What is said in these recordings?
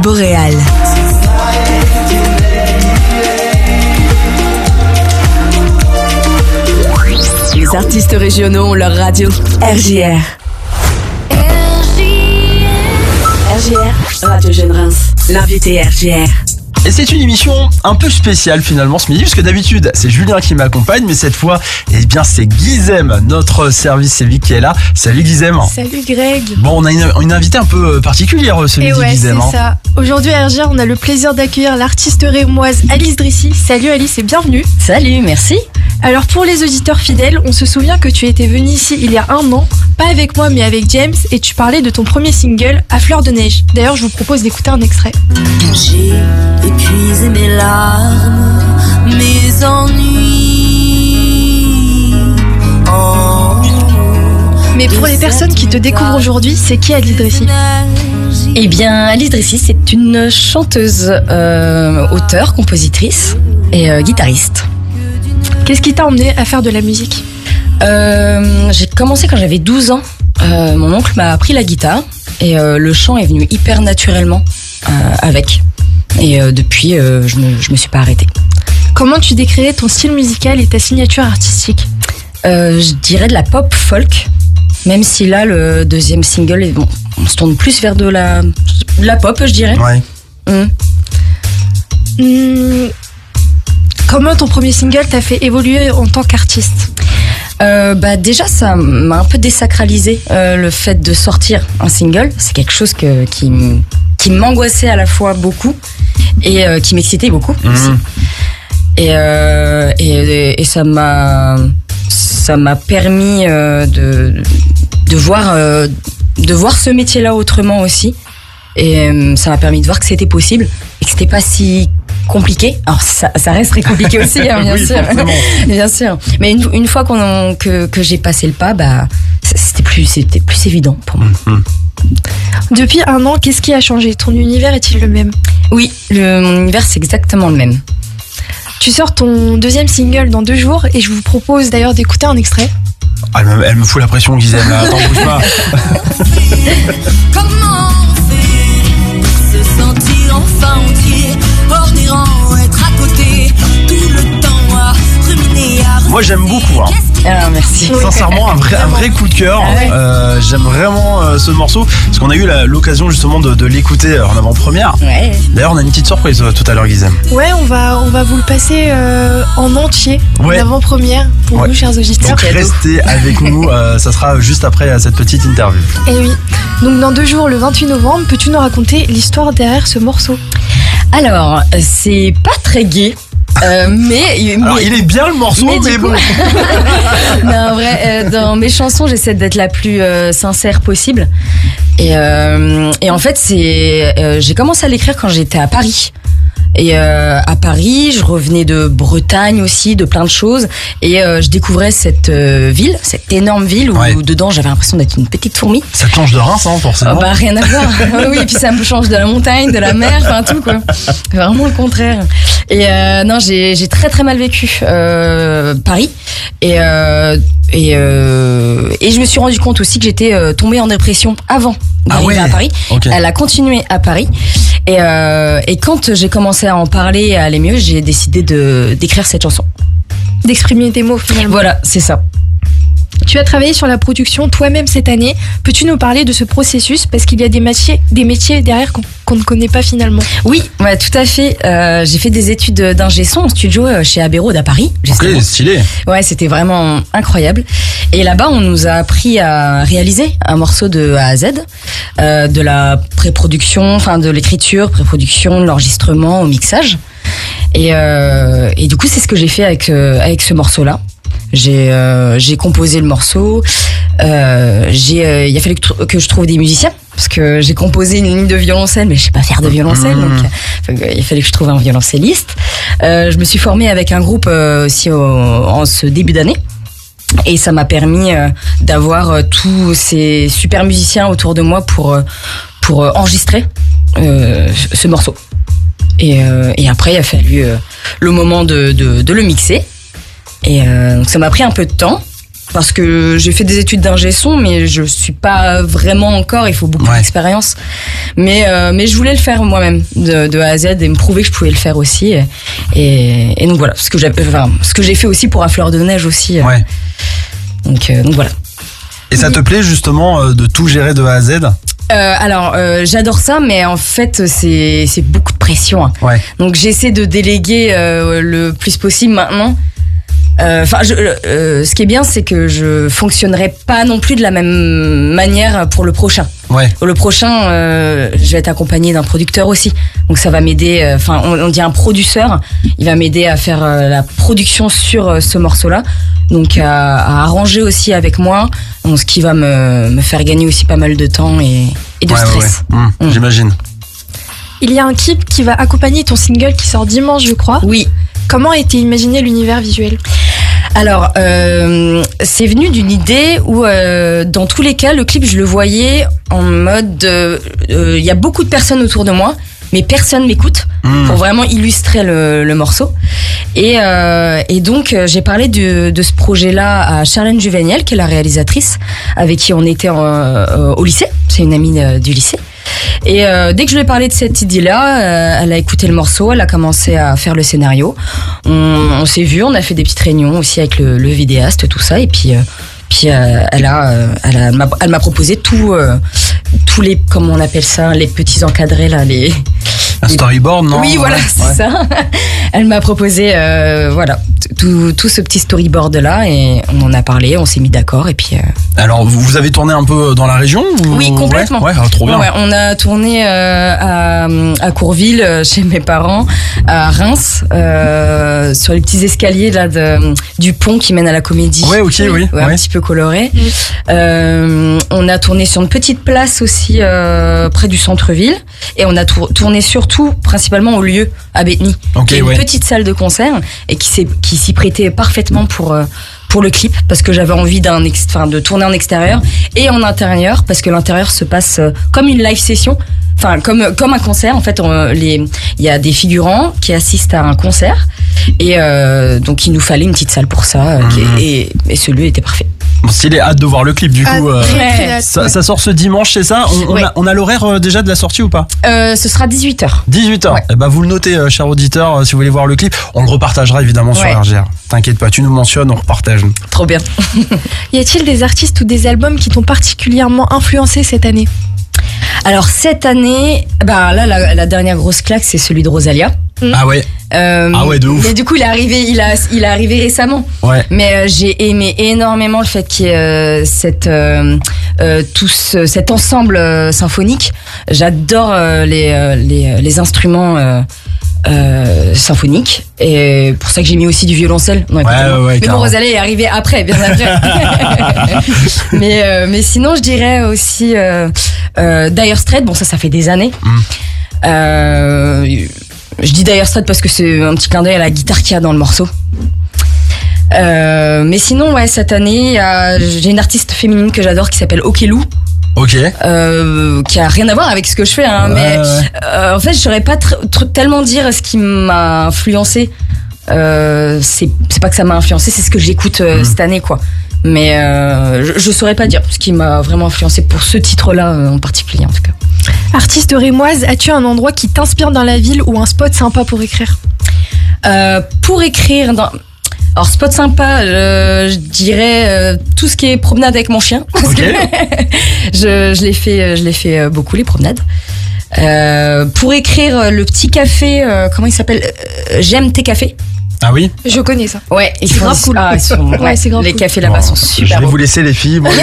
boréale. Les artistes régionaux ont leur radio. RJR. RJR, Radio Jeune Reims. L'invité RJR. Et c'est une émission un peu spéciale finalement ce midi, parce que d'habitude c'est Julien qui m'accompagne, mais cette fois, eh bien c'est Guizem, notre service civique qui est là. Salut Guizem. Salut Greg. Bon, on a une invitée un peu particulière ce midi, Guizem. C'est ça. Aujourd'hui à RJR, on a le plaisir d'accueillir l'artiste rémoise Alice Drissi. Salut Alice et bienvenue. Salut, merci. Alors pour les auditeurs fidèles, on se souvient que tu étais venue ici il y a 1 an, pas avec moi mais avec James, et tu parlais de ton premier single, À fleur de neige. D'ailleurs, je vous propose d'écouter un extrait. J'ai épuisé mes larmes, mes ennuis. Oh, mais pour les personnes qui te découvrent aujourd'hui, c'est qui Alice Drissi ? Eh bien, Alice Drissi, c'est une chanteuse, auteure, compositrice et guitariste. Qu'est-ce qui t'a emmené à faire de la musique ? J'ai commencé quand j'avais 12 ans. Mon oncle m'a appris la guitare et le chant est venu hyper naturellement avec. Et depuis, je me suis pas arrêtée. Comment tu décrirais ton style musical et ta signature artistique ? Je dirais de la pop folk, même si là, le deuxième single, on se tourne plus vers de la pop, je dirais. Ouais. Comment ton premier single t'a fait évoluer en tant qu'artiste ? Déjà, ça m'a un peu désacralisé le fait de sortir un single. C'est quelque chose qui m'angoissait à la fois beaucoup et qui m'excitait beaucoup aussi. Et ça m'a permis de voir ce métier-là autrement aussi. Et ça m'a permis de voir que c'était possible et que c'était pas si compliqué. Alors ça reste très compliqué aussi, hein, bien oui, sûr. Bien sûr. Mais une fois que j'ai passé le pas, c'était plus évident pour moi. Depuis 1 an, qu'est-ce qui a changé ? Ton univers est-il le même ? Oui, mon univers c'est exactement le même. Tu sors ton deuxième single dans 2 jours et je vous propose d'ailleurs d'écouter un extrait. Ah, elle me fout la pression, Guizem. Attends, bouge pas. comment on fait pour se sentir enfin entier, hors des rangs, être à côté, tout le temps à ruminer, à Moi j'aime beaucoup. Ah, merci. Sincèrement, un vrai coup de cœur. J'aime vraiment ce morceau parce qu'on a eu l'occasion justement de l'écouter en avant-première. Ouais. D'ailleurs, on a une petite surprise tout à l'heure, Guizem. Ouais, on va vous le passer en entier, Ouais. en avant-première, pour vous, chers auditeurs. Donc restez avec nous, ça sera juste après cette petite interview. Et oui. Donc dans 2 jours, le 28 novembre, peux-tu nous raconter l'histoire derrière ce morceau ? Alors, c'est pas très gai. Mais Alors il est bien le morceau, mais bon. Non, en vrai, dans mes chansons, j'essaie d'être la plus sincère possible. Et en fait, j'ai commencé à l'écrire quand j'étais à Paris. Et à Paris, je revenais de Bretagne aussi, de plein de choses. Et je découvrais cette ville, cette énorme ville où dedans j'avais l'impression d'être une petite fourmi. Ça te change de Reims, hein, forcément. Rien à voir. Oui, et puis ça me change de la montagne, de la mer, enfin tout quoi. Vraiment le contraire. Et non, j'ai très très mal vécu Paris. Et je me suis rendu compte aussi que j'étais tombée en dépression avant d'arriver à Paris. Okay. Elle a continué à Paris. Et quand j'ai commencé à en parler et à aller mieux, j'ai décidé d'écrire cette chanson. D'exprimer tes mots finalement. Voilà, c'est ça. Tu as travaillé sur la production toi-même cette année. Peux-tu nous parler de ce processus ? Parce qu'il y a des métiers derrière qu'on ne connaît pas finalement. Oui, ouais, tout à fait. J'ai fait des études d'ingé son en studio chez Abbey Road à Paris. Ok, stylé. Ouais, c'était vraiment incroyable. Et là-bas, on nous a appris à réaliser un morceau de A à Z, de la pré-production, enfin de l'écriture, pré-production, de l'enregistrement au mixage. Et du coup, c'est ce que j'ai fait avec ce morceau-là. J'ai composé le morceau. Il a fallu que je trouve des musiciens parce que j'ai composé une ligne de violoncelle, mais je sais pas faire de violoncelle, donc il fallait que je trouve un violoncelliste. Je me suis formée avec un groupe aussi en ce début d'année. Et ça m'a permis d'avoir tous ces super musiciens autour de moi pour enregistrer ce morceau. Et après, il a fallu le moment de le mixer. Et donc ça m'a pris un peu de temps. parce que j'ai fait des études d'ingé son, mais je suis pas vraiment encore. Il faut beaucoup d'expérience. Mais je voulais le faire moi-même de A à Z et me prouver que je pouvais le faire aussi. Et donc voilà, ce que j'ai fait aussi pour À Fleur de Neige aussi. Donc voilà. Et ça te plaît justement de tout gérer de A à Z? Alors j'adore ça, mais en fait c'est beaucoup de pression. Hein. Donc j'essaie de déléguer le plus possible maintenant. Ce qui est bien, c'est que je fonctionnerai pas non plus de la même manière pour le prochain. Pour le prochain, je vais être accompagnée d'un producteur aussi. Donc ça va m'aider. On dit un producteur. Il va m'aider à faire la production sur ce morceau-là. Donc à arranger aussi avec moi. Donc, ce qui va me faire gagner aussi pas mal de temps et de stress. J'imagine. Il y a un clip qui va accompagner ton single qui sort dimanche, je crois. Oui. Comment a été imaginé l'univers visuel ? Alors, c'est venu d'une idée où, dans tous les cas, le clip, je le voyais en mode... Il y a beaucoup de personnes autour de moi, mais personne m'écoute pour vraiment illustrer le morceau. Et donc, j'ai parlé de ce projet-là à Charlène Juveniel, qui est la réalisatrice, avec qui on était au lycée. C'est une amie du lycée. Et dès que je lui ai parlé de cette idée-là, elle a écouté le morceau, elle a commencé à faire le scénario. On s'est vu, on a fait des petites réunions aussi avec le vidéaste, tout ça. Et puis elle m'a proposé tous les, comment on appelle ça, les petits encadrés là, un storyboard, non? Oui, voilà, c'est ça. Elle m'a proposé, tout ce petit storyboard là, et on en a parlé, on s'est mis d'accord, et puis. Alors, vous avez tourné un peu dans la région ou... Oui, complètement. Trop bien. On a tourné à Courville, chez mes parents, à Reims, sur les petits escaliers là du pont qui mène à la Comédie. Ouais, ok, oui. Un petit peu coloré. On a tourné sur une petite place aussi près du centre-ville, et on a tourné surtout principalement au lieu à Bétheny, qui est une petite salle de concert et qui s'y prêtait parfaitement pour le clip, parce que j'avais envie de tourner en extérieur et en intérieur, parce que l'intérieur se passe comme une live session, comme un concert. En fait, il y a des figurants qui assistent à un concert, et donc il nous fallait une petite salle pour ça, et ce lieu était parfait. Bon, s'il est hâte de voir le clip, du coup. Ça sort ce dimanche, c'est ça? On a l'horaire déjà de la sortie ou pas? Ce sera 18h. 18h. Ouais. Eh ben, vous le notez, cher auditeur, si vous voulez voir le clip. On le repartagera évidemment sur RGR. T'inquiète pas, tu nous mentionnes, on repartage. Trop bien. Y a-t-il des artistes ou des albums qui t'ont particulièrement influencé cette année? Alors cette année, la dernière grosse claque, c'est celui de Rosalia. Ah ouais. De ouf. Mais du coup, il est arrivé récemment. Ouais. Mais j'ai aimé énormément le fait qu'il y ait cet ensemble symphonique. J'adore les instruments symphoniques, et pour ça que j'ai mis aussi du violoncelle. Mais bon, Rosalia est arrivé après, bien après. mais sinon, je dirais aussi Dire Straits. Bon, ça fait des années. Je dis Dire Straits parce que c'est un petit clin d'œil à la guitare qu'il y a dans le morceau. Mais sinon, cette année, j'ai une artiste féminine que j'adore qui s'appelle Okelou. Ok. Qui a rien à voir avec ce que je fais, mais en fait, je saurais pas tellement dire ce qui m'a influencé. C'est pas que ça m'a influencé, c'est ce que j'écoute cette année, quoi. Mais je saurais pas dire ce qui m'a vraiment influencé pour ce titre-là en particulier, en tout cas. Artiste rémoise, as-tu un endroit qui t'inspire dans la ville ou un spot sympa pour écrire? Pour écrire alors, spot sympa, je dirais tout ce qui est promenade avec mon chien. Parce que je l'ai fait beaucoup, les promenades. Pour écrire, le petit café, comment il s'appelle? J'aime tes cafés. Ah oui? Je connais ça. Ouais, c'est grave cool. C'est grave les cool. Cafés là-bas sont super Je vais beaux. vous laisser, les filles. Bon,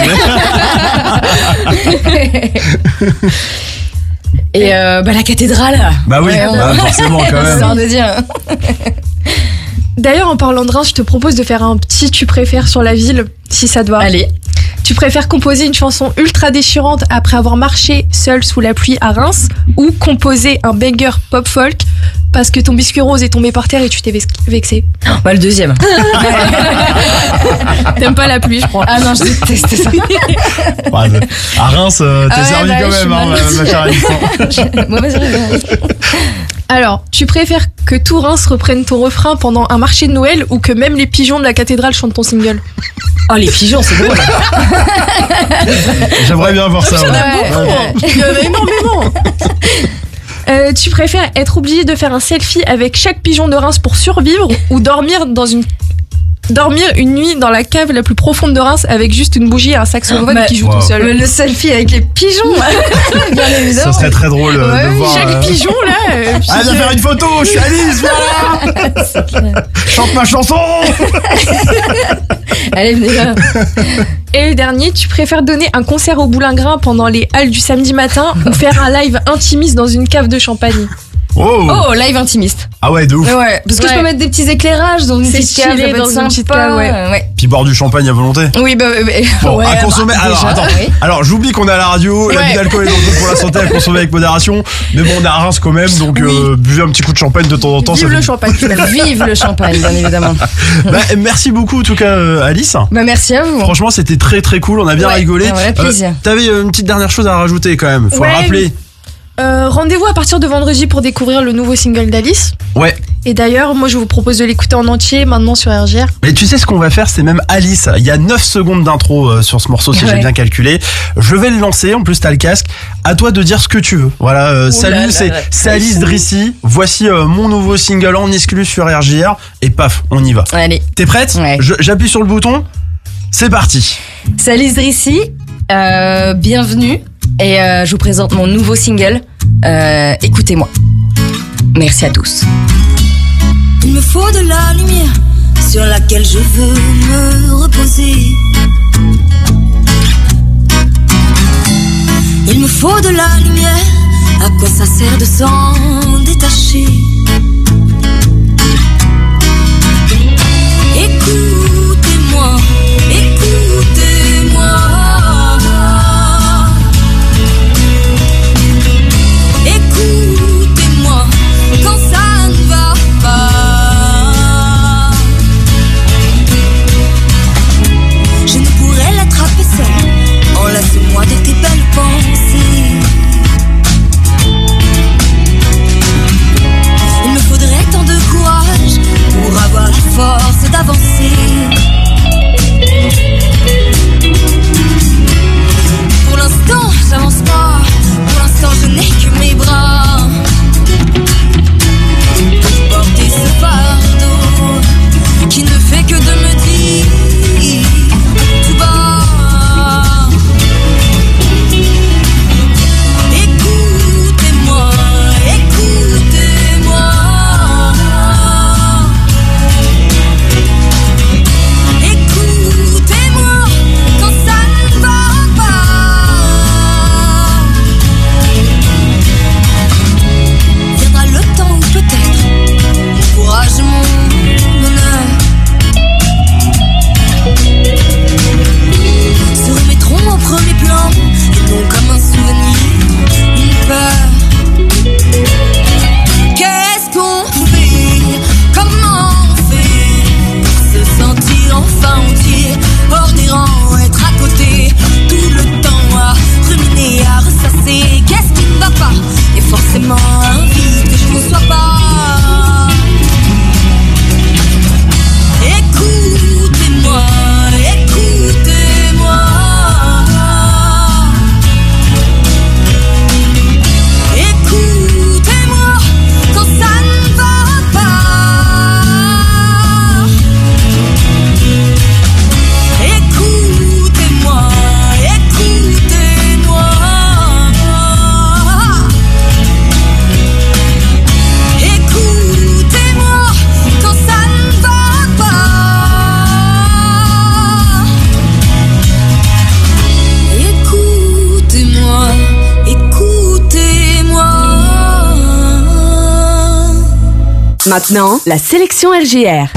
et la cathédrale. Bah oui, forcément quand même. C'est hors de dire. D'ailleurs, en parlant de Reims, je te propose de faire un petit tu préfères sur la ville, si ça te va. Allez. Tu préfères composer une chanson ultra déchirante après avoir marché seul sous la pluie à Reims, ou composer un banger pop folk parce que ton biscuit rose est tombé par terre et tu t'es vexé? Le deuxième. T'aimes pas la pluie, je crois. Ah non, je déteste ça. À Reims, t'es servi quand même, ma chère Alison. Mauvaise raison. Alors, tu préfères que tout Reims reprenne ton refrain pendant un marché de Noël ou que même les pigeons de la cathédrale chantent ton single? Oh, les pigeons, c'est drôle. J'aimerais bien voir ça. Il y en a beaucoup, hein. Il y en a énormément. Tu préfères être obligé de faire un selfie avec chaque pigeon de Reims pour survivre ou dormir une nuit dans la cave la plus profonde de Reims avec juste une bougie et un saxophone qui joue tout seul? Le selfie avec les pigeons, bien évidemment. Ça serait très drôle de voir. Chaque pigeon là. Ah, viens faire une photo, je suis Alice, viens là. Chante ma chanson. Allez, venez là. Et le dernier, tu préfères donner un concert au Boulingrin pendant les halles du samedi matin ou faire un live intimiste dans une cave de champagne? Oh, live intimiste. Ah ouais, de ouf. Ouais, parce que je peux mettre des petits éclairages dans une petite cave, ça peut être une petite cave, ouais. Puis boire du champagne à volonté. Oui, Bon, ouais, à consommer. Alors, déjà, attends. oui. Alors, j'oublie qu'on est à la radio. L'abus d'alcool est dangereux pour la santé, à consommer avec modération. Mais bon, on est à Reims quand même, donc buvez un petit coup de champagne de temps en temps. Vive le champagne. Vive le champagne, bien évidemment. Merci beaucoup, en tout cas, Alice. Merci à vous. Franchement, c'était très très cool. On a bien rigolé. Un vrai plaisir. T'avais une petite dernière chose à rajouter quand même. Faut le rappeler. Rendez-vous à partir de vendredi pour découvrir le nouveau single d'Alice. Ouais. Et d'ailleurs, moi je vous propose de l'écouter en entier maintenant sur RGR. Mais tu sais ce qu'on va faire, c'est même Alice. Il y a 9 secondes d'intro sur ce morceau, si j'ai bien calculé. Je vais le lancer, en plus t'as le casque. À toi de dire ce que tu veux. Voilà, salut, c'est Alice Drissi. Voici mon nouveau single en exclu sur RGR. Et paf, on y va. Allez. T'es prête? Ouais. J'appuie sur le bouton. C'est parti. C'est Alice Drissi. Bienvenue. Et je vous présente mon nouveau single. Écoutez-moi. Merci à tous. Il me faut de la lumière sur laquelle je veux me reposer. Il me faut de la lumière, à quoi ça sert de s'en détacher? Écoutez-moi, écoutez-moi. Écoutez-moi quand ça ne va pas. Je ne pourrais l'attraper seule. Enlace-moi de tes belles pensées. Il me faudrait tant de courage pour avoir la force d'avancer. Pour l'instant, j'avance pas. Pour l'instant, je n'ai que mes bras. Porter ce fardeau qui ne fait que de me dire tout bas. Écoutez-moi, écoutez-moi. Écoutez-moi quand ça ne va pas. Viendra le temps où peut-être mon courage, mon honneur se remettront au premier plan et non comme un souvenir, une peur. Qu'est-ce qu'on fait? Comment on fait pour se sentir enfin entier, hors des rangs, être à côté tout le temps à ruminer, à ressasser? Qu'est-ce qui ne va pas? Et forcément envie que je ne sois pas. Écoutez-moi, écoutez-moi. Écoutez-moi quand ça ne va pas. Écoutez-moi, écoutez-moi. Écoutez-moi quand ça ne va pas. Écoutez-moi, écoutez-moi. Maintenant, la sélection RGR.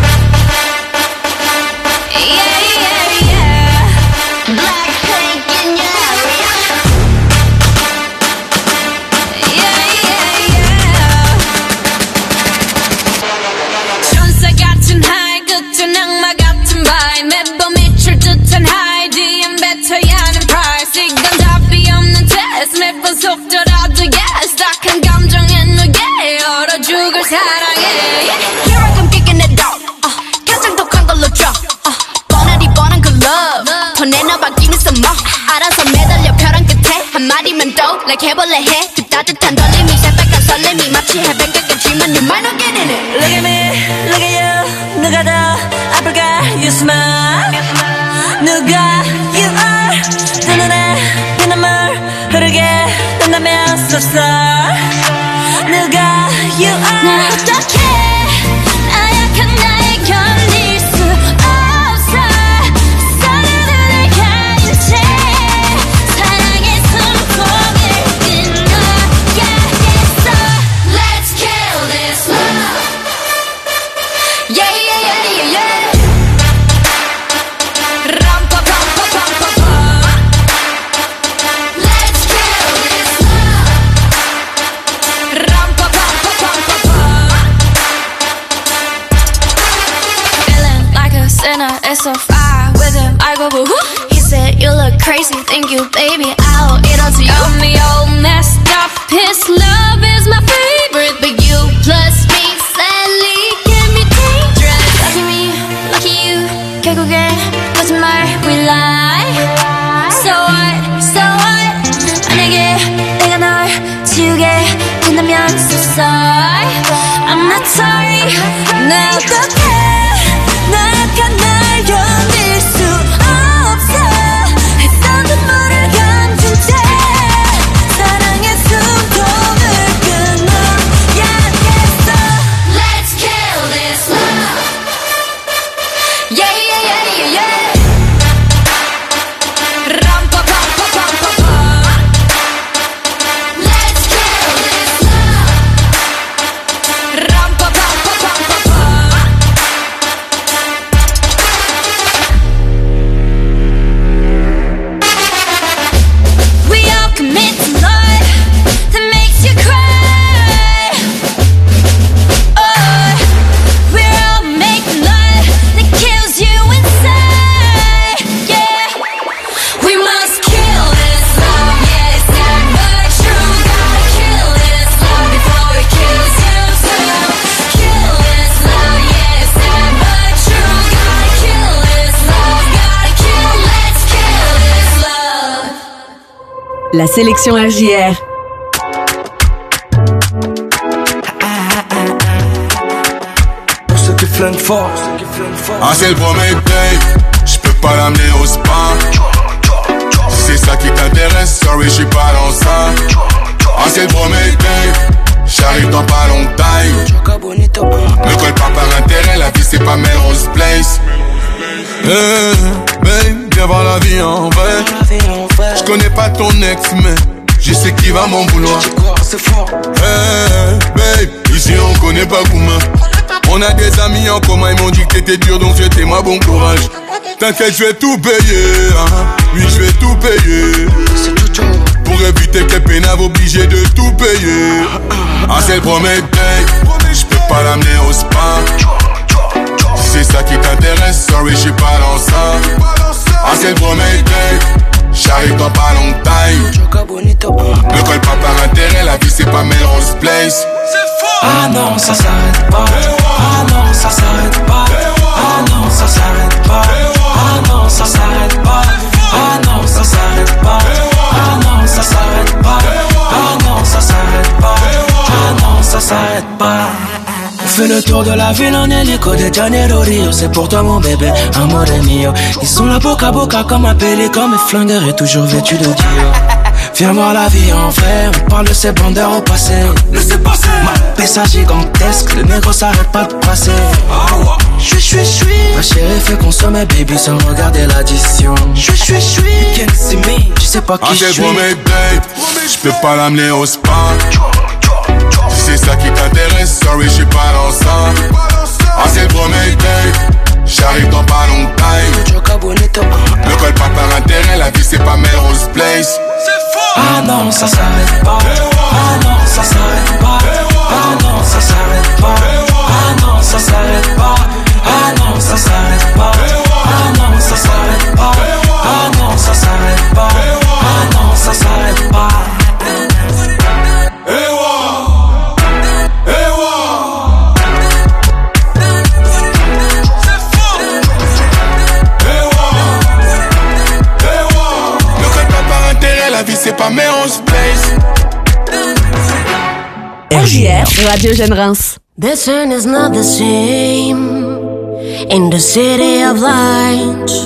천사 같은 하이 끝은 악마 같은 바이 매번 미칠 듯한 하이디엔 뱉어야 하는 price 이건 답이 없는 test 매번 속더라도 yes 딱한 감정에 누게 춤은 또 like 해볼래 해 그 따뜻한 떨림이 새빨간 설렘이 마치 해변가겠지만 you might not get in it. Look at me, look at you. 누가 더 아플까? You smile. 누가 you are. 두 눈에 피눈물 흐르게 된다면 so sorry. 누가 you are. 난 어떡해 나약한 나에 견딜 수 없어 서로를 가린 채 사랑의 숨통을 끊어야겠어. Let's kill this love. Yeah yeah yeah yeah yeah. 람파팜파팜파파. Let's kill this love. 람파팜파팜파파. Feeling like a sinner, it's so far with him. I go boo hoo. He said you look crazy, thank you, baby. I'll eat all to you. I'm the old messed up. His love is my favorite, but you plus me sadly can be dangerous. Lucky me, lucky you. 결국엔 거짓말 we lie. So what, so what? 만약에 내가 널 지우게 된다면 so sorry. I'm not sorry. 나 어떡해 나약한 날 견딜 수 없어 했던 눈물을 감춘 채 사랑의 숨통을 끊어야겠어. Let's kill this love. Yeah yeah yeah yeah yeah. 람파팜파팜파파. Let's kill this love. 람파팜파팜파파. We all commit to love that makes you cry. Oh, we're all making love that kills you inside. Yeah, we must kill this love. Yeah, it's sad but true. Gotta kill this love before it kills you too. Kill this love. Yeah, it's sad but true. Gotta kill this love. Gotta kill. Let's kill this love. La sélection RJR. Pour ceux qui flinguent fort. Ah c'est le premier date, j'peux pas l'amener au spa. Si c'est ça qui t'intéresse, sorry j'suis pas dans ça. Ah c'est le premier date, j'arrive dans pas longtemps. Me colle pas par intérêt, la vie c'est pas Melrose Place. Babe, viens voir la vie en vrai. J'connais pas ton ex mais je sais qui va m'en vouloir. Babe, ici on connaît pas Gouma. On a des amis en commun, ils m'ont dit que t'étais dur donc souhaitez-moi bon courage. T'inquiète, je vais tout payer, hein. Oui, je vais tout payer. Pour éviter que pénave obligé de tout payer. Ah, c'est le premier date, j'peux pas l'amener au spa. Si c'est ça qui t'intéresse, sorry, j'suis pas dans ça. Ah, c'est le premier date, j'arrive dans pas longtemps. Me colle pas par intérêt, la vie c'est pas Melrose Place. Ah non, ça s'arrête pas. Ah non, ça s'arrête pas. Ah non, ça s'arrête pas. Ah non, ça s'arrête pas. Ah non, ça s'arrête pas. Ah non, ça s'arrête pas. Ah non, ça s'arrête pas. Ah non, ça s'arrête pas. On fait le tour de la ville en hélico de Janeiro Rio. C'est pour toi mon bébé, amore mio. Ils sont là boca à boca comme un pélican. Mes flingueurs est toujours vêtu de Dior. Viens voir la vie en vrai, on parle de ces bandeurs au passé. Laissez passer. Ma pessa gigantesque, le négro s'arrête pas de passer. Chui. Ma chérie fait consommer baby sans regarder l'addition. Chui. You can't see me, tu sais pas qui je suis. Ah c'est le premier date, j'peux pas l'amener au spa. Si c'est ça qui t'intéresse, sorry j'suis pas dans ça. Ah c'est le premier date, j'arrive dans pas longtemps. Me colle pas par intérêt, la vie c'est pas Melrose Place. Ah non, ça s'arrête pas. Ah non, ça s'arrête pas. Ah non, ça s'arrête pas. Ah non, ça s'arrête pas. Ah non, ça s'arrête pas. Ah non, ça s'arrête pas. Ah non, ça s'arrête pas. Ah non, ça s'arrête pas. La vie c'est pas Melrose Place. RJR, Radio Jeune Reims. The sun is not the same in the city of lights.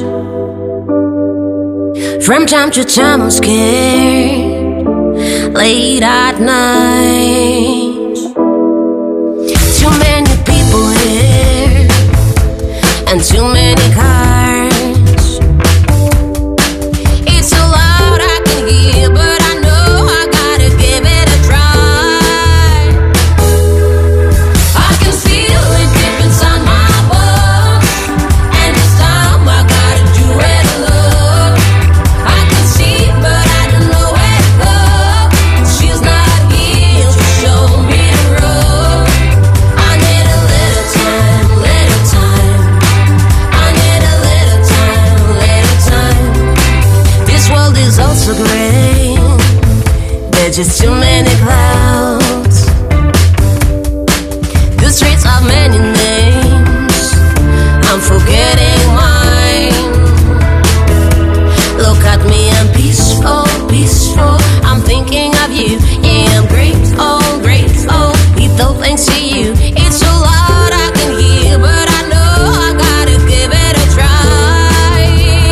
From time to time I'm scared, late at night. Too many people here and too many cars. It's so loud I can hear, but I know I gotta give it a try. I can feel it deep inside my bones, and this time I gotta do it alone. I can see, but I don't know where to go. She's not here to show me the road. I need a little time, little time. I need a little time, little time. This world is also great. There's just too many clouds. The streets have many names. I'm forgetting mine. Look at me, I'm peaceful, peaceful. I'm thinking of you. Yeah, I'm grateful, grateful. Little thanks to you. It's so loud I can hear, but I know I gotta give it a try.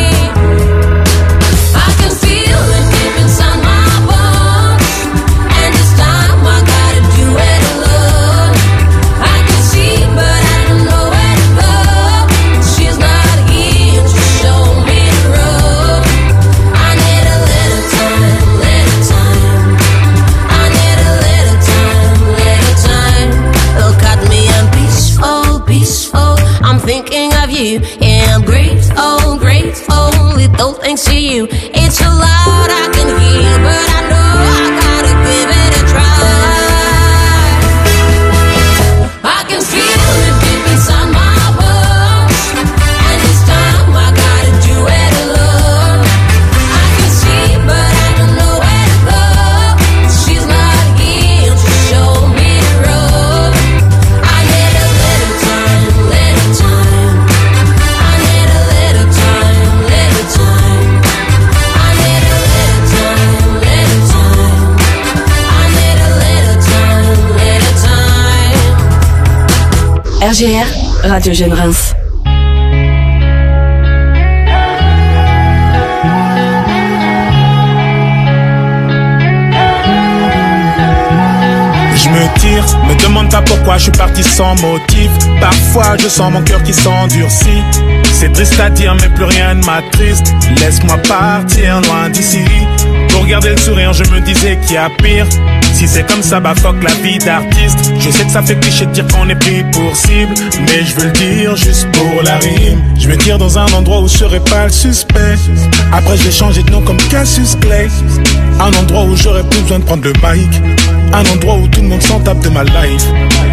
I can feel it deep inside my bones, and this time I gotta do it alone. I can see, but I don't know where to go. She's not here to show me the road. I need a little time, little time. I need a little time, little time. Look at me, I'm peaceful, peaceful. I'm thinking of you. Yeah, I'm grateful, grateful. Little thanks to you. It's so loud I can hear, but I know I gotta give it a try. I can feel it deep inside my bones, and this time I gotta do it alone. I can see, but I don't know where to go. She's not here to show me the road. I need a little time, little time. I need a little time, little time. I need a little time, little time. I need a little time, little time. RJR, Radio Jeune Reims. Je me tire, me demande pas pourquoi je suis parti sans motif. Parfois je sens mon cœur qui s'endurcit. C'est triste à dire mais plus rien ne m'attriste. Laisse-moi partir loin d'ici. Pour garder le sourire je me disais qu'il y a pire. Si c'est comme ça bah fuck la vie d'artiste. Je sais que ça fait cliché de dire qu'on est pris pour cible, mais je veux le dire juste pour la rime. Je me tire dans un endroit où je serai pas le suspect. Après je vais changer de nom comme Cassius Clay. Un endroit où j'aurais plus besoin de prendre le mic. Un endroit où tout le monde s'en tape de ma life.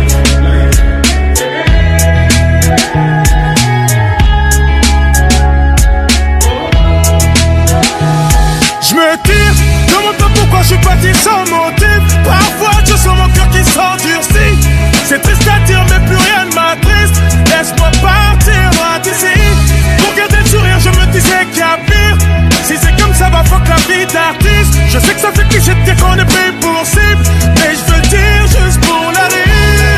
Je me tire, demande pas pourquoi je suis parti sans motif. Parfois je sens mon cœur qui s'endurcit. C'est triste à dire mais plus rien ne m'attriste. Laisse-moi partir loin d'ici. Pour garder le sourire je me disais qu'il y a pire. Si c'est comme ça va fuck la vie d'artiste. Je sais que ça fait cliché de dire qu'on est pris pour cible, mais je veux le dire juste pour la rime.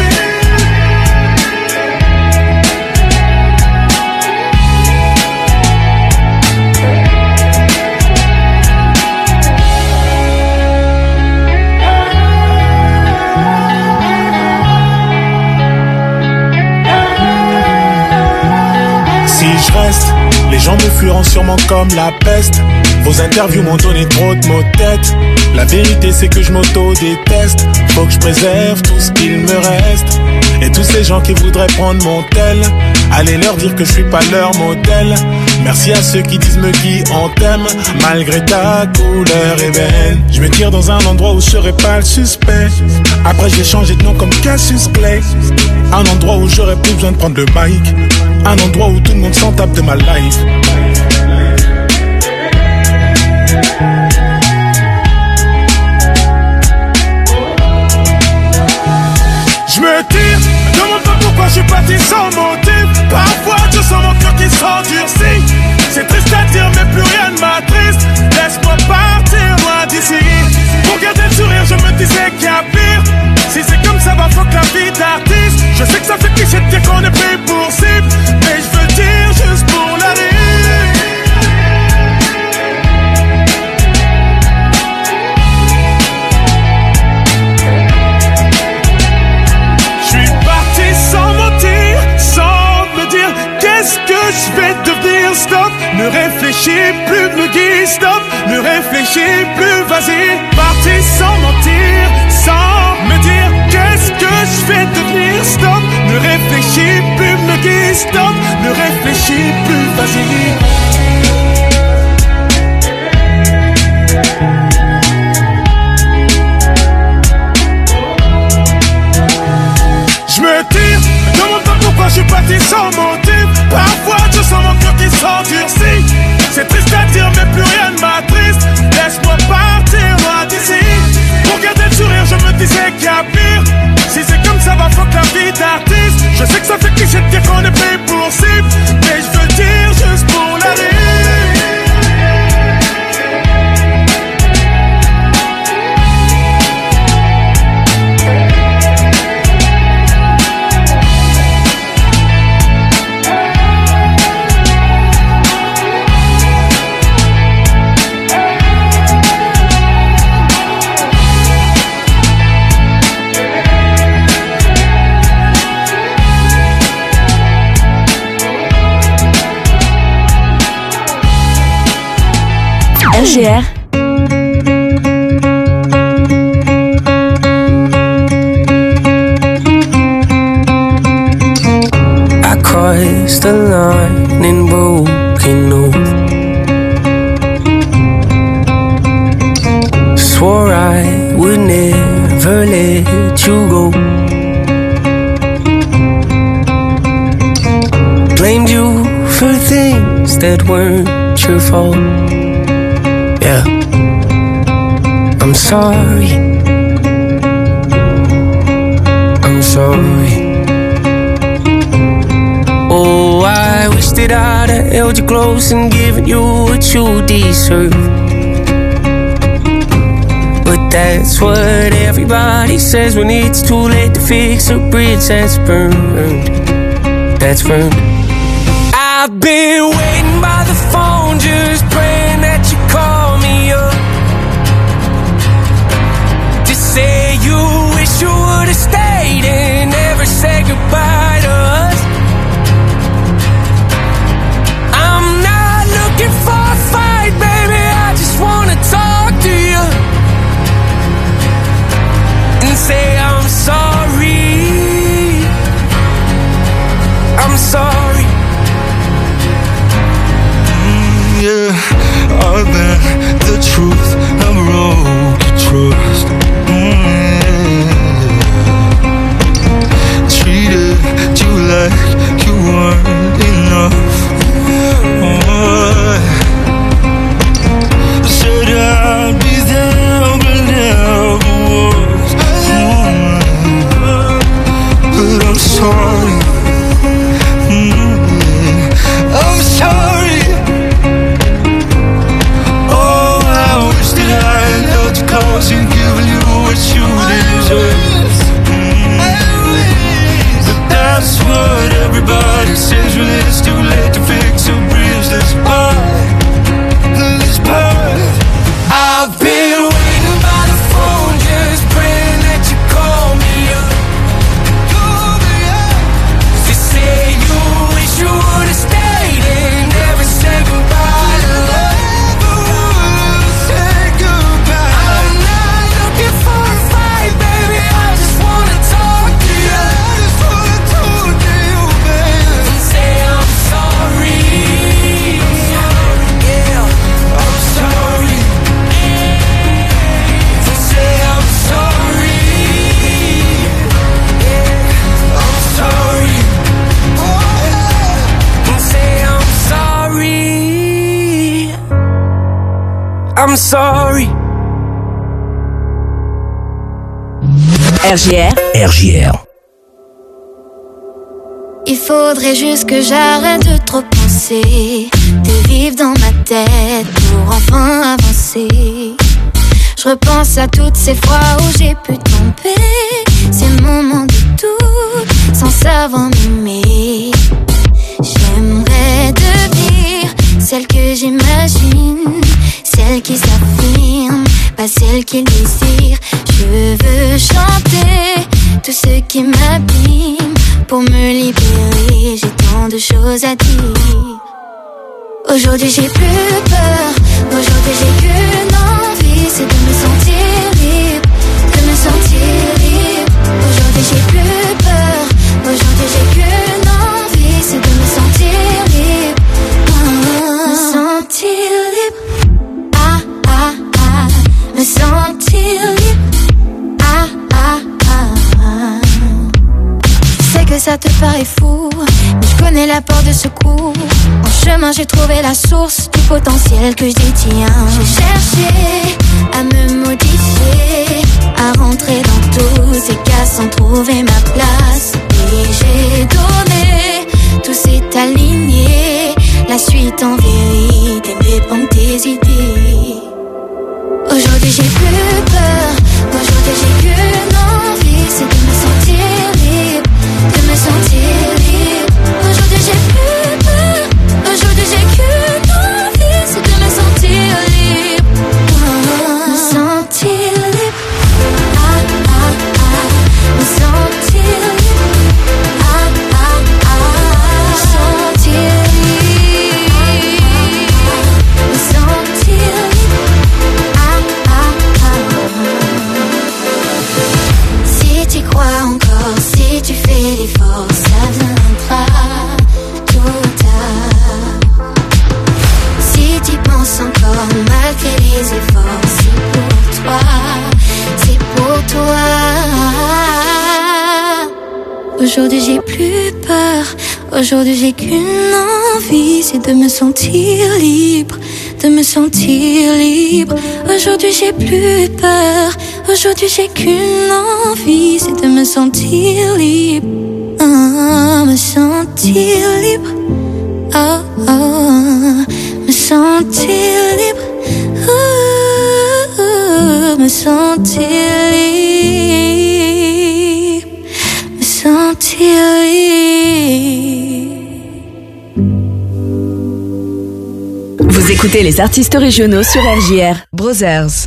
Si je reste, les gens me fuiront sûrement comme la peste. Vos interviews m'ont donné trop de maux de tête. La vérité c'est que je m'auto-déteste. Faut que je préserve tout ce qu'il me reste. Et tous ces gens qui voudraient prendre mon tel, allez leur dire que je suis pas leur modèle. Merci à ceux qui disent me qui on t'aime, malgré ta couleur ébène. Je me tire dans un endroit où je serai pas le suspect. Après je vais changer de nom comme Cassius Clay. Un endroit où j'aurais plus besoin de prendre le mic. Un endroit où tout le monde s'en tape de ma life. Je me tire, demande pas pourquoi je suis parti sans motif. Parfois je sens mon cœur qui s'endurcit. C'est triste à dire mais plus rien ne m'attriste. Laisse-moi partir loin d'ici. Pour garder le sourire je me disais qu'il y a pire. Si c'est réfléchis plus, vas-y, parti sans mentir, sans me dire qu'est-ce que je vais devenir. Stop, ne réfléchis plus, me dis stop, ne réfléchis plus, vas-y. Je me tire, demande pas pourquoi je suis parti sans motif. Parfois je sens mon cœur qui s'endurcit. C'est triste à dire mais plus rien ne m'attriste. Laisse-moi partir loin d'ici. Pour garder le sourire je me disais qu'il y a pire. Si c'est comme ça va fuck la vie d'artiste. Je sais que ça fait cliché de dire qu'on est payé pour cible, mais je veux dire juste pour la rire. RGR. I crossed the line in broken oath. Swore I would never let you go. Blamed you for things that weren't your fault. Yeah, I'm sorry. I'm sorry. Oh, I wish that I'd have held you close and given you what you deserve. But that's what everybody says when it's too late to fix a bridge that's burned. That's burned. I've been waiting by the phone, just praying that you call me up to say you wish you would've stayed and never said goodbye to us. I'm not looking for a fight, baby, I just wanna talk to you and say I'm sorry. I'm sorry. Yeah, I've been the truth, I broke your trust. Treated you like you weren't enough. Said I'd be there, but never was. But I'm sorry. I'm sorry. Oh, I wish that I had held you close and given you what you deserve. But that's what everybody says when it's too late to fix a bridge that's burned. That's burned. I've been waiting by the phone, just praying that you call me up. To say you wish you would've stayed and never said goodbye to love. I'm not looking for a fight, baby, I just wanna talk to you. And say I'm sorry. Yeah, I'm sorry. And say I'm sorry. Yeah, I'm sorry. And say I'm sorry. I'm sorry. RGR. RJR. Il faudrait juste que j'arrête de trop penser, de vivre dans ma tête pour enfin avancer. Je repense à toutes ces fois où j'ai pu tomber, ces moments de doute sans savoir m'aimer. J'aimerais devenir celle que j'imagine, celle qui s'affirme, pas celle qui désire. Je veux chanter tout ce qui m'abîme pour me libérer. J'ai tant de choses à dire. Aujourd'hui j'ai plus peur, aujourd'hui j'ai qu'une envie. me sentir libre. Ah, ah, ah, ah. Je sais que ça te paraît fou, mais je connais l'apport de secours. En chemin j'ai trouvé la source du potentiel que je détiens. J'ai cherché à me modifier, à rentrer dans tous ces cas sans trouver ma place. Et j'ai donné, tout s'est aligné, la suite en vérité dépend des idées. Aujourd'hui j'ai plus peur, aujourd'hui j'ai qu'une envie, c'est de me sentir libre, de me sentir libre. Aujourd'hui j'ai plus peur, aujourd'hui j'ai qu'une envie, c'est de me sentir libre. Me sentir libre. Ah ah ah. Me sentir libre. Ah ah ah. Me sentir libre. Me sentir libre. Ah ah ah. Si tu crois encore, si tu fais l'effort, ça viendra tôt ou tard. Si tu penses encore malgré les efforts, c'est pour toi, c'est pour toi. Aujourd'hui j'ai plus peur, aujourd'hui j'ai qu'une envie, c'est de me sentir libre, de me sentir libre. Aujourd'hui j'ai plus peur, aujourd'hui j'ai qu'une envie, c'est de me sentir libre. Ah, me sentir libre. Ah, ah, me sentir libre. Ah, me sentir libre. Me sentir libre. Vous écoutez les artistes régionaux sur RJR. Brothers.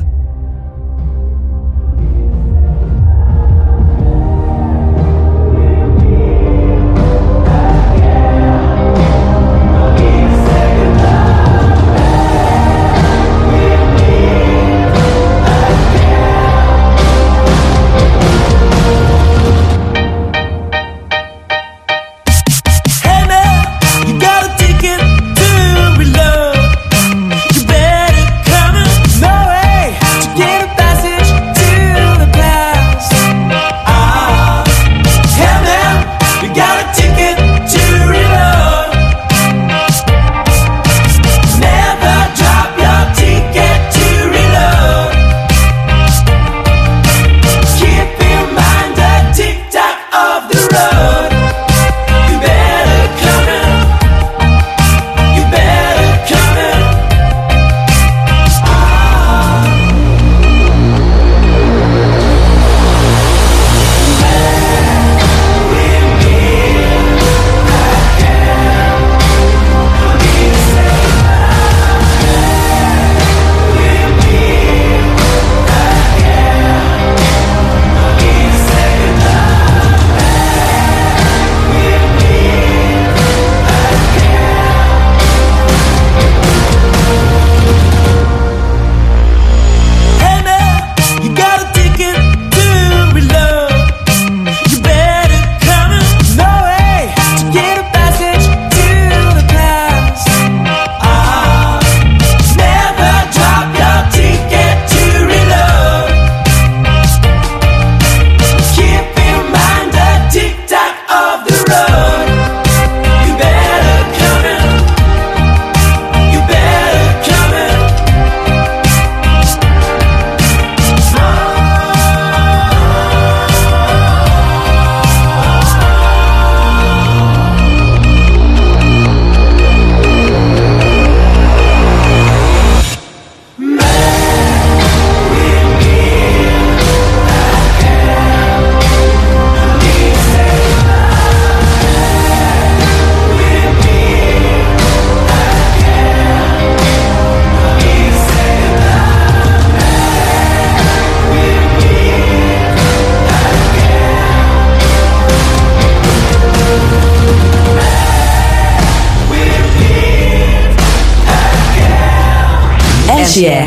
RJR.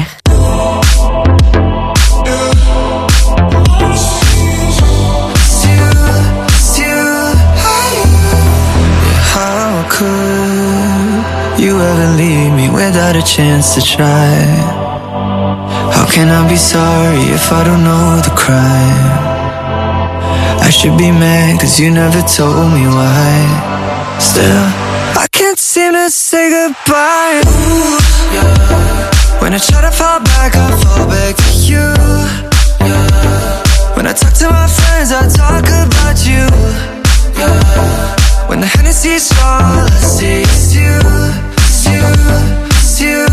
How could you ever leave me without a chance to try? How How can I be sorry if I don't know the crime? I should be mad cause you never told me why. Still, I can't seem to say goodbye. Ooh, yeah. When I try to fall back, I fall back to you. Yeah. When I talk to my friends, I talk about you. Yeah. When the Hennessy's strong, all I see is you. It's you, it's you.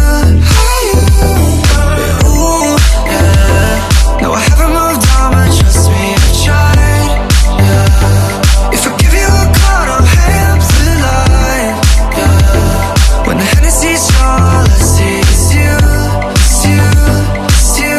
Ooh, yeah. No, I haven't moved on, but trust me, I tried. Yeah. If I give you a call, don't hang up the line. Yeah. When the Hennessy's strong, all I see is you. It's you, it's you.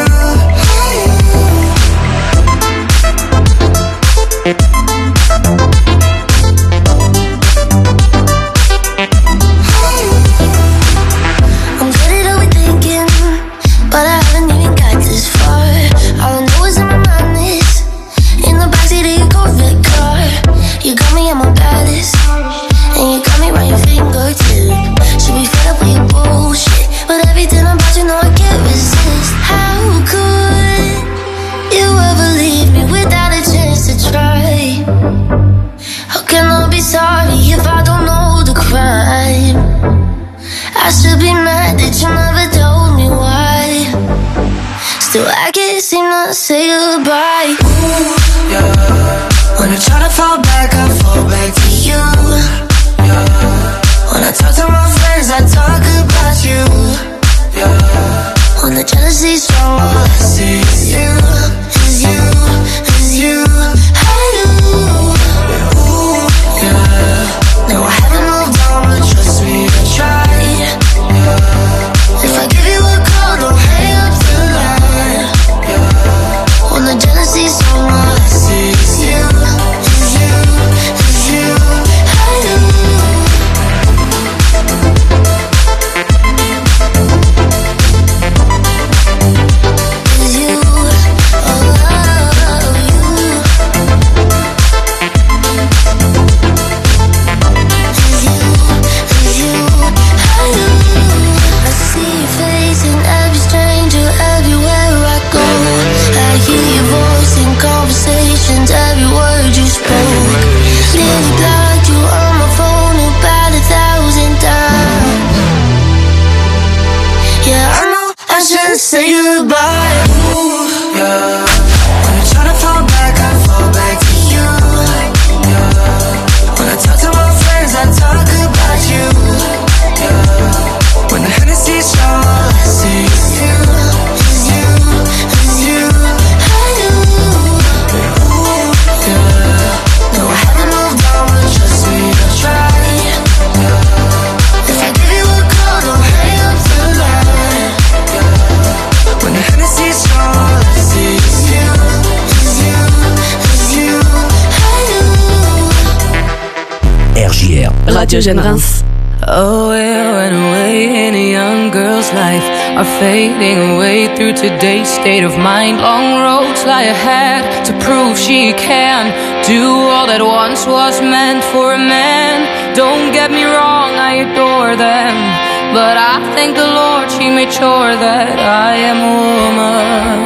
I'm good at overthinking, but I haven't even got this far. All I know is in my mind is in the backseat of your Corvette car. You got me at my baddest, and you got me round your fingertip. Should be fed up with your bullshit, but everything about you know I can't resist. How could you ever leave me without a chance to try? How can I be sorry if I don't know the crime? I should be mad that you never told me why. Still I can't seem to say goodbye. Ooh, yeah. When I try to fall back, I fall back to you. Yeah. When I talk to my friends, I talk about you. Yeah. When the jealousy's strong, all I see is you, is you, is you. Ooh, yeah. No, I haven't moved on, but trust me, I tried. Yeah. If I give you a call, don't hang up the line. Yeah. When the jealousy's strong, all I see is you, is you, is you. Is you, I see your face in every stranger, everywhere I go. I hear your voice in conversations, every word you spoke. Nearly blocked you on my phone about 1,000 times. Yeah, I know I should say goodbye. Ooh, yeah. When I try to fall back, I fall back to you. Yeah. When I talk to my friends, I talk about you. Yeah. When the Hennessy's strong, all I see is you. Is you, is you. Ooh, yeah. No, I haven't moved on, but trust me, I tried. Yeah. If I give you a call, don't hang up the line. Yeah. When the Hennessy's strong, all I see is you. Is you, is you. RJR. Radio Jeune Reims. Oh, it went away in a young girl's life, are fading away through today's state of mind. Long roads lie ahead to prove she can do all that once was meant for a man. Don't get me wrong, I adore them, but I thank the Lord she made sure that I am a woman.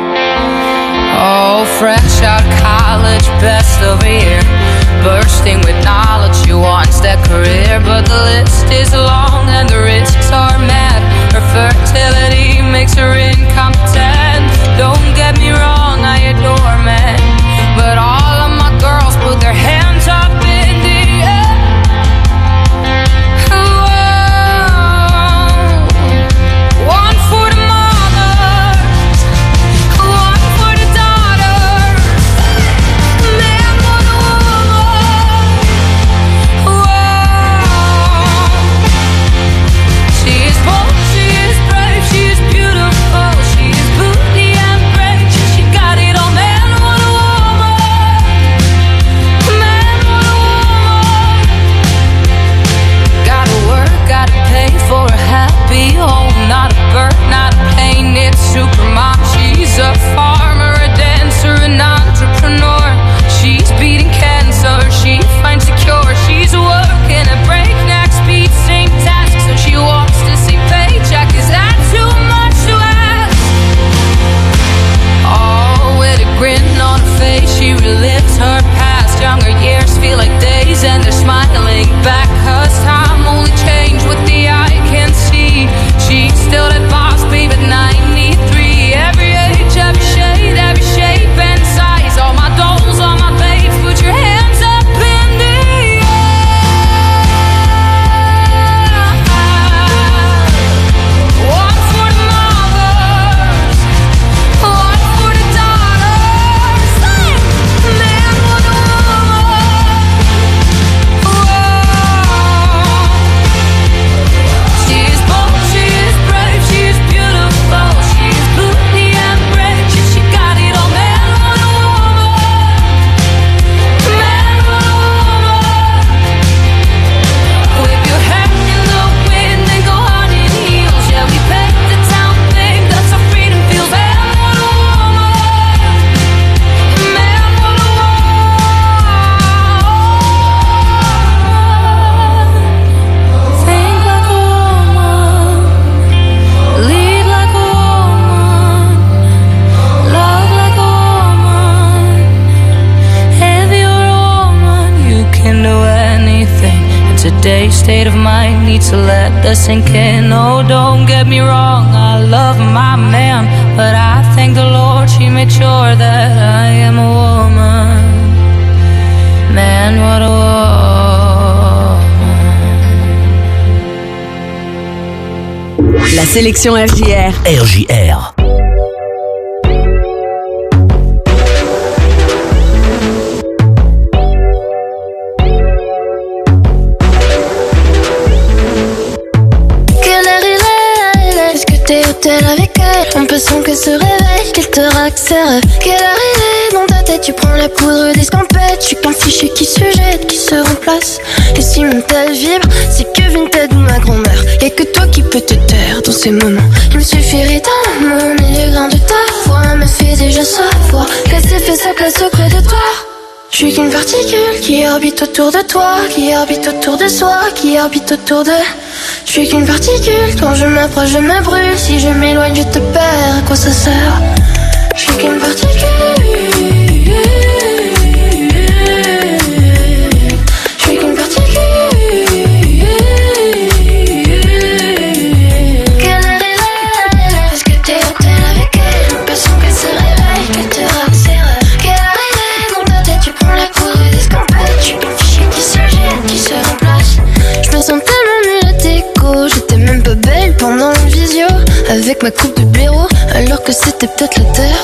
Oh, fresh out college, best of a year, bursting with knowledge, she wants that career. But the list is long and the risks are mad. Her fertility makes her incompetent. Don't get me wrong, I adore men, but all of my girls put their hands up in the air. One for the mothers, one for the daughters, man for the woman. She is bold, she is brave, she is beautiful, she is blue. right state of mind. Need to let that sink in. Oh, don't get me wrong, I love my man, but I thank the Lord she made sure that I am a woman. Man, what a woman. La sélection RJR. RJR. T'es avec elle, on peut sans qu'elle se réveille, qu'elle te raque ses rêves. Quelle heure il est dans ta tête, tu prends la poudre d'escampette. Je suis qu'un fichier qui se jette, qui se remplace. Et si mon tel vibre, c'est que Vinted ou ma grand-mère. Y'a que toi qui peux te taire dans ces moments. Il me suffirait d'un mot, mais le grain de ta voix me fait déjà savoir qu'elle s'est fait sa place auprès de toi. Je suis qu'une particule qui orbite autour de toi, qui orbite autour de soi, qui orbite autour de... Je suis qu'une particule, quand je m'approche je me brûle. Si je m'éloigne je te perds, à quoi ça sert? Je suis qu'une particule. Je suis qu'une particule. Quelle heure il est? Est-ce que t'es hôtel avec elle? On peut sans qu'elle se réveille, qu'elle te rappe ses rêves. Quelle heure il est? Dans ta tête tu prends la poudre d'escampette. Je suis qu'un fichier qui se jette, qui se remplace. Je me sens tellement nulle à déco. J'étais même pas belle pendant une visio avec ma coupe de blaireau, alors que c'était peut-être la terre.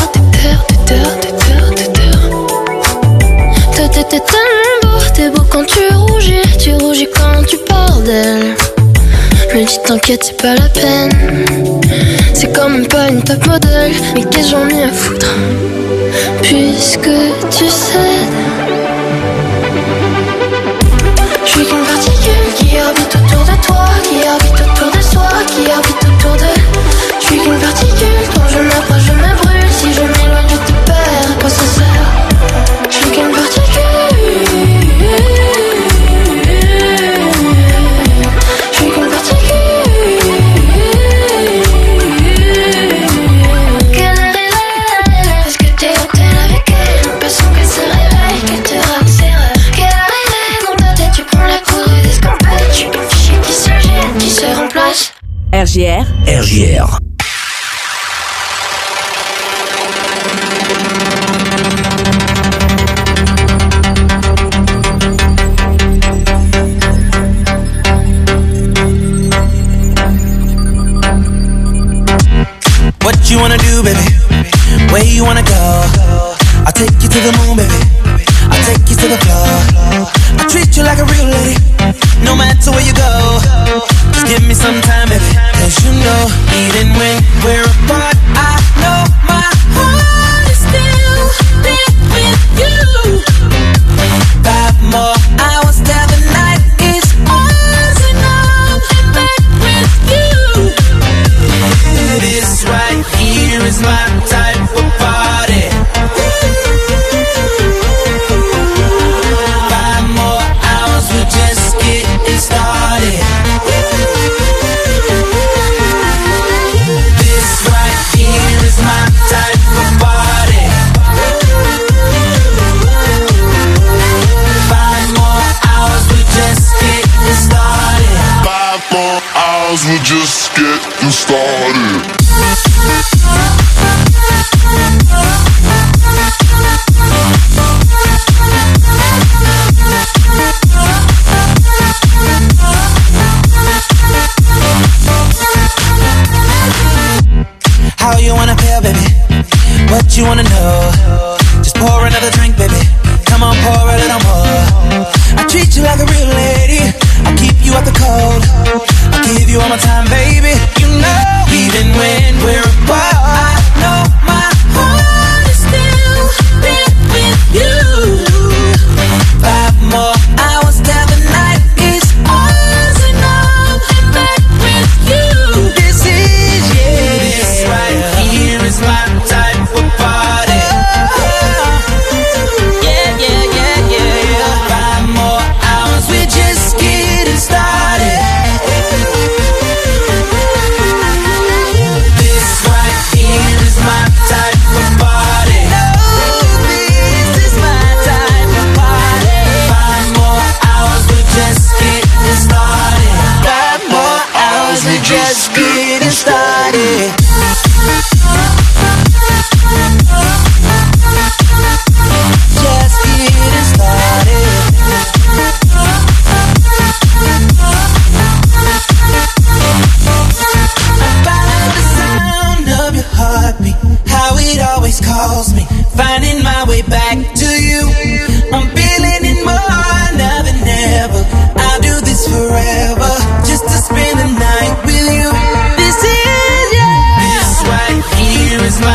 Toi t'étais tellement beau, t'es beau quand tu rougis quand tu parles d'elle. Me dis t'inquiète c'est pas la peine, c'est quand même pas une top modèle. Mais qu'est-ce que j'en ai à foutre, puisque tu cèdes. Je suis qu'une particule qui orbite autour de toi, qui orbite autour de soi, qui orbite autour de... Je suis qu'une particule, quand je m'approche je me brûle. Si je m'éloigne je te perds, à quoi ça sert? Je suis qu'une particule. Je suis qu'une particule. Quelle heure il est? Est-ce que t'es hôtel avec elle? On peut sans qu'elle se réveille, qu'elle te rappe ses rêves. Quelle heure il est? Dans ta tête tu prends la poudre d'escampette. Je suis qu'un fichier qui se jette, qui se remplace. RJR. RJR. What you wanna do, baby? Where you wanna go? I'll take you to the moon, baby. I'll take you to the floor. I'll treat you like a real lady, no matter where you go. Just give me some time, baby. Cause you know, even when we're apart, I know my heart is still there with you. 5 more hours till the night is ours, and I'm back with you. This right here is my type of party. 5 more hours, we're just getting started. This right here is my type of party. 5 more hours, we're just getting started. 5 more hours, we're just getting started. How you wanna feel, baby? What you wanna know? Just pour another drink, baby. Come on, pour a little more. I treat you like a real lady. I'll keep you out the cold. I'll give you all my time, baby. You know, even when we're apart, I know my heart is still there with you. 5 more hours till the night is ours, and I'm back with you. This is, yeah, this right here is my type of party. Yeah, yeah, yeah, yeah. 5 more hours, we're just getting started. This right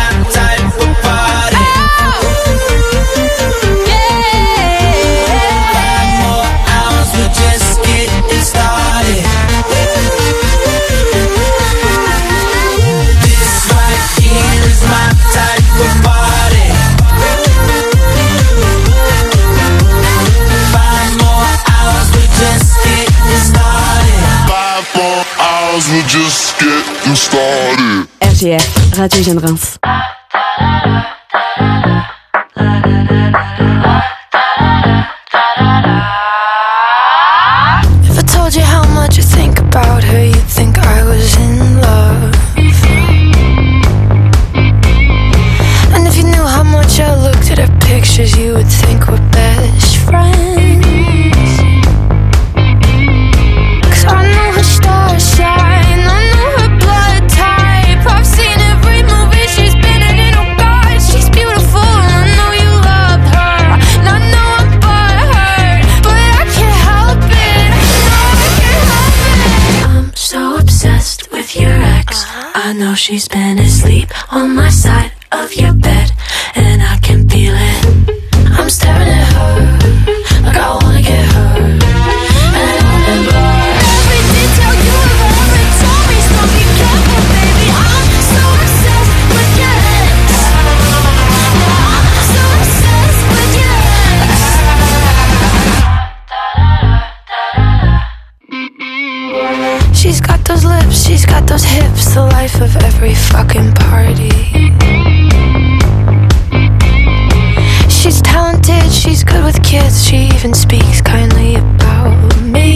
my type of party. We're just getting started. This right here is my type of party. 5 more hours, we're just getting started. 5 more hours, we're just getting started. RGR, Radio Jeune Reims. If I told you how much I think about her, you'd think I was in love. And if you knew how much I looked at her pictures, you would think we're best friends. 'Cause I know her star sign, I know her blood type. I've seen every movie she's been in, and oh God, she's beautiful. And I know you love her, and I know I'm butthurt, but I can't help it. No, I can't help it. I'm so obsessed with your ex. I know she's been asleep on my side of your bed, and I can feel it. I'm staring at her like I wanna get her, and I remember every detail you ever told me. So be careful, baby. I'm so obsessed with your ex. I'm so obsessed with your ex. She's got those lips, she's got those hips, the life of every fucking party. She's talented, she's good with kids, she even speaks kindly about me.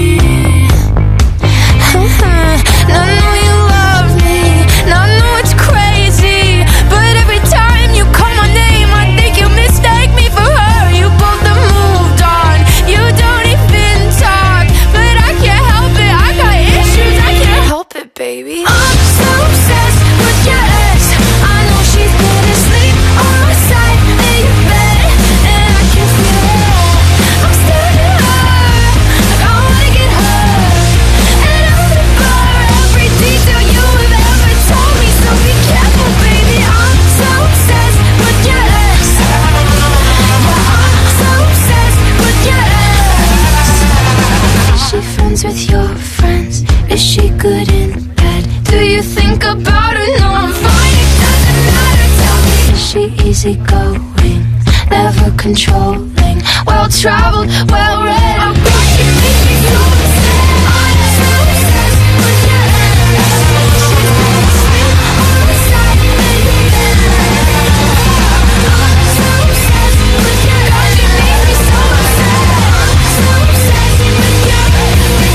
And I know you love me, and I know it's crazy, but every time you call my name, I think you mistake me for her. You both have moved on, you don't even talk, but I can't help it, I got issues, I can't help it, baby. I'm so obsessed with your ex. I know she's been asleep on my side of your bed, and I can feel it. I'm staring at her like I wanna get her, and I remember every detail you have ever told me. So be careful, baby. I'm so obsessed with your ex. Yeah, I'm so obsessed with your ex. Is she friends with your friends? Is she good in bed? Do you think about her? No, I'm fine, it doesn't matter. Tell me, is she easygoing, never controlling, well-traveled, well-read? I bet you make me so upset. I'm so obsessed with your ex. She's been asleep on the side of your bed. I'm so obsessed with your ex. You make me so upset. I'm so obsessed with your ex.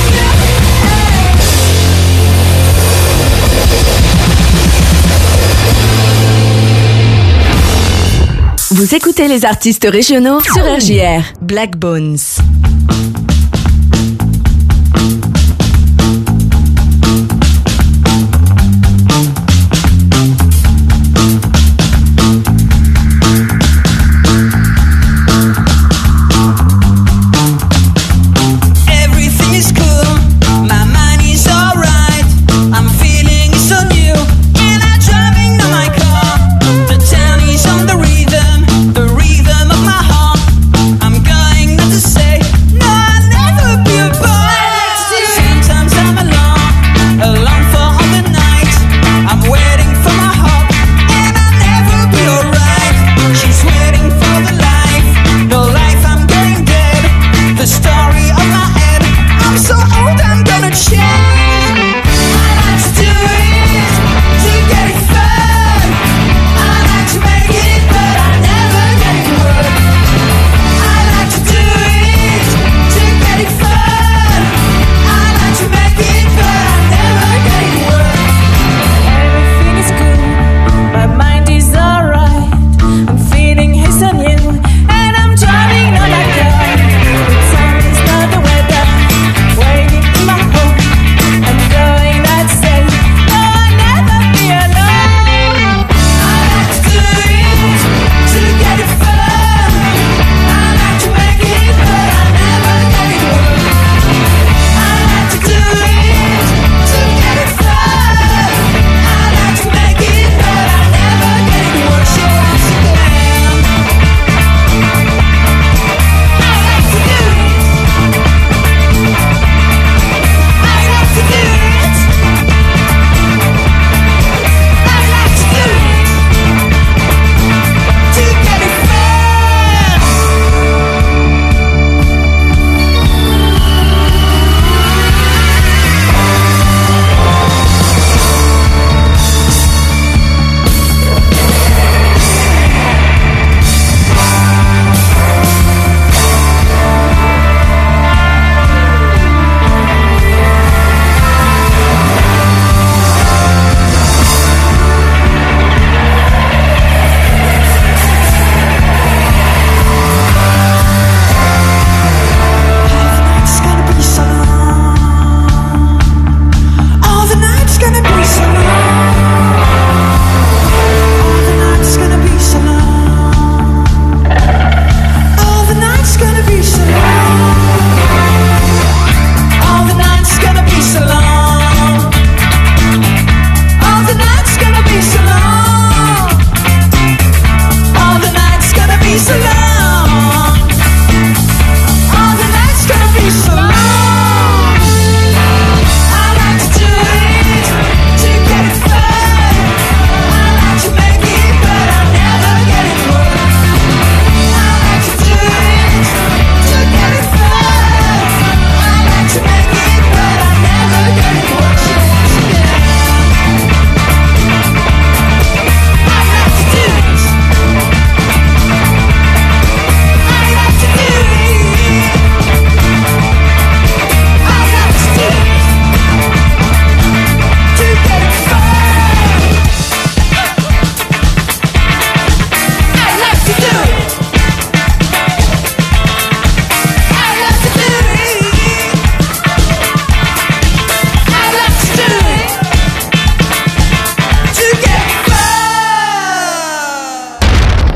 Vous écoutez les artistes régionaux sur RJR. Black Bones. Everything is cool, my mind is alright. I'm feeling so new, and I'm driving to my car. The town is on the rhythm of my heart. I'm going not to say no.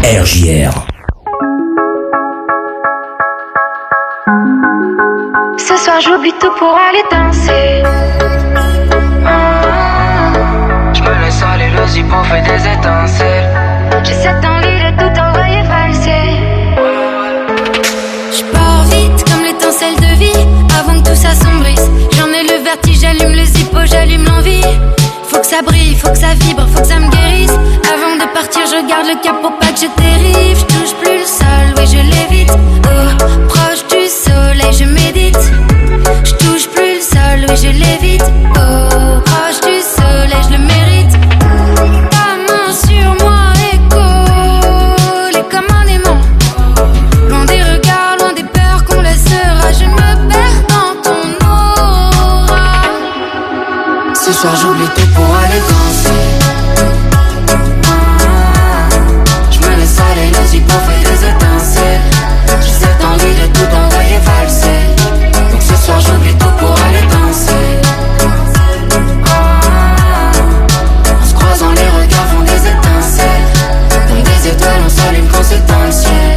RJR. Ce soir j'oublie tout pour aller danser. Je me laisse aller, le zippo fait des étincelles. J'ai cette envie de tout envoyer valser. Je pars vite comme l'étincelle de vie. Avant que tout s'assombrisse, j'en ai le vertige, j'allume le zippo, j'allume l'envie. Faut que ça brille, faut que ça vibre, faut que ça me guérisse. Avant de partir, je garde le cap pour pas que je dérive. Je touche plus le sol, oui je l'évite. Oh, proche du soleil, je médite. Je touche plus le sol, oui je l'évite. Oh, proche du soleil, je le mérite. Ta main sur moi et collée comme un aimant. Loin des regards, loin des peurs qu'on laissera. Je me perds dans ton aura. Ce soir j'oublie tout pour aller danser. Je me laisse aller, le zippo fait des étincelles. J'ai cette envie de tout envoyer valser. Donc ce soir j'oublie tout pour aller danser. En se croisant les regards font des étincelles. Comme des étoiles on s'allume quand c'est dans le ciel.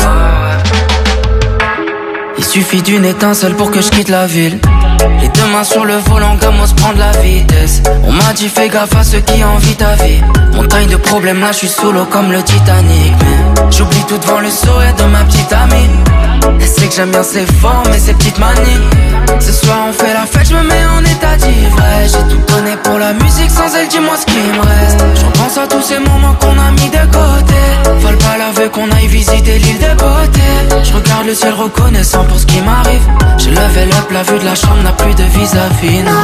Il suffit d'une étincelle pour que je quitte la ville. Les deux mains sur le volant comme on se prend de la vitesse. On m'a dit fais gaffe à ceux qui envient ta vie. Montagne de problèmes là je suis sous l'eau comme le Titanic. Mais j'oublie tout devant le sourire de ma petite amie. Elle sait que j'aime bien ses formes et ses petites manies. Ce soir on fait la fête, je me mets en état d'ivresse. J'ai tout donné pour la musique, sans elle dis-moi ce qui me reste. Je repense à tous ces moments qu'on a mis de côté. Fallait pas l'avouer qu'on aille visiter l'île de beauté. Je regarde le ciel reconnaissant pour ce qui m'arrive. J'ai levé up, la vue de la chambre n'a plus de vis-à-vis, non.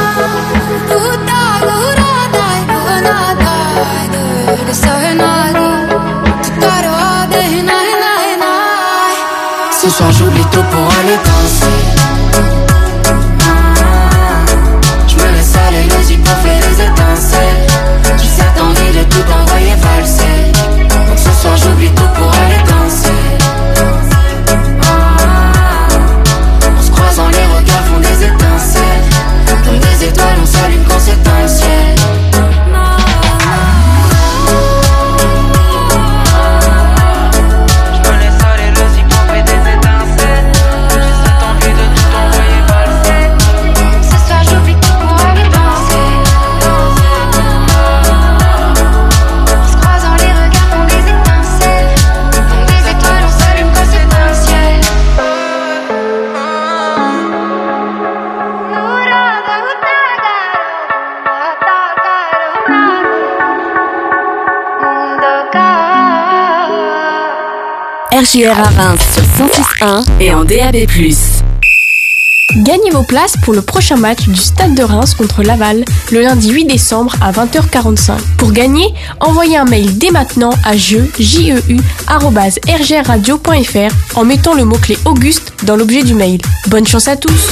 Ce soir j'oublie tout pour aller danser. Je me laisse aller, le zippo fait des étincelles. J'ai cette envie de tout envoyer valser. Donc ce soir j'oublie tout pour aller danser. En se croisant les regards font des étincelles. Comme des étoiles on s'allume quand c'est dans le ciel. RJR à Reims sur 106.1 et en DAB+. Gagnez vos places pour le prochain match du Stade de Reims contre Laval le lundi 8 décembre à 20h45. Pour gagner, envoyez un mail dès maintenant à jeu@rgrradio.fr en mettant le mot-clé Auguste dans l'objet du mail. Bonne chance à tous.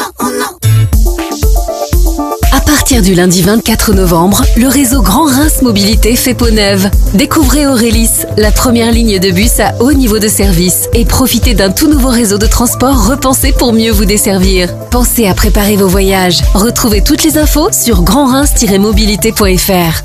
À partir du lundi 24 novembre, le réseau Grand Reims Mobilité fait peau neuve. Découvrez Aurélis, la première ligne de bus à haut niveau de service, et profitez d'un tout nouveau réseau de transport repensé pour mieux vous desservir. Pensez à préparer vos voyages. Retrouvez toutes les infos sur grandreims-mobilité.fr.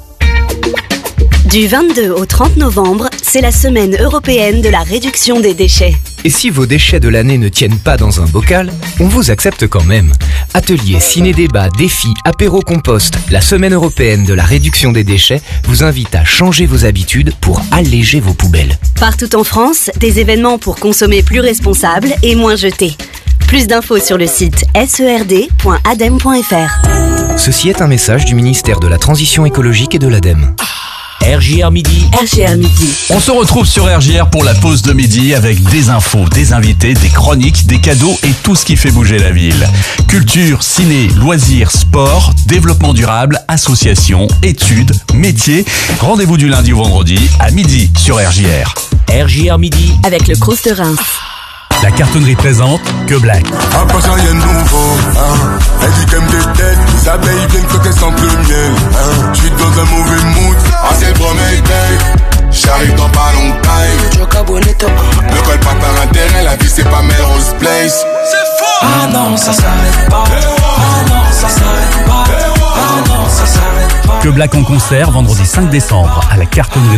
Du 22 au 30 novembre, c'est la semaine européenne de la réduction des déchets. Et si vos déchets de l'année ne tiennent pas dans un bocal, on vous accepte quand même. Atelier, ciné-débat, défis, apéro-compost, la semaine européenne de la réduction des déchets vous invite à changer vos habitudes pour alléger vos poubelles. Partout en France, des événements pour consommer plus responsable et moins jeter. Plus d'infos sur le site serd.adem.fr. Ceci est un message du ministère de la Transition écologique et de l'ADEME. RJR Midi. RJR Midi. On se retrouve sur RJR pour la pause de midi avec des infos, des invités, des chroniques, des cadeaux et tout ce qui fait bouger la ville. Culture, ciné, loisirs, sport, développement durable, associations, études, métiers. Rendez-vous du lundi au vendredi à midi sur RJR. RJR Midi. Avec le Crous de Reims. La cartonnerie présente Que Black. En passant, rien de nouveau. Elle dit qu'elle me déteste. Les abeilles viennent quand elles sentent le miel. Je suis dans un mauvais mood. C'est le premier day. J'arrive dans pas longtemps. Ne colle pas par intérêt. La vie, c'est pas Melrose Place. C'est faux. Ah non, ça s'arrête pas. Ah non, ça s'arrête pas. Ah non, ça s'arrête pas. Que Black en concert vendredi 5 décembre à la cartonnerie